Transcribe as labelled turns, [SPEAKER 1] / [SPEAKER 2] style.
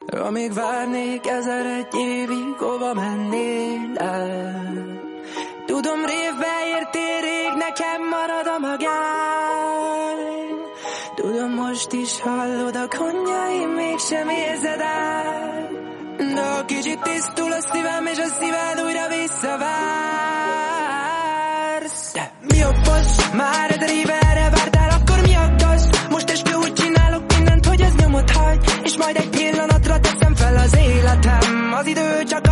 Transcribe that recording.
[SPEAKER 1] Amíg várnék 1001 évig, hova mennél el? Tudom, révbe értél rég, nekem marad a magány. Tudom, most is hallod a konnyaim, mégsem érzed el. De ha kicsit tisztul a szívem, és a szíved újra visszavársz. De mi a fasz? Már 1000 éve erre vártál, akkor mi aggaszt? Most este úgy csinálok mindent, hogy ez nyomot hagy, és majd egy pillanatra teszem fel az életem. Az idő csak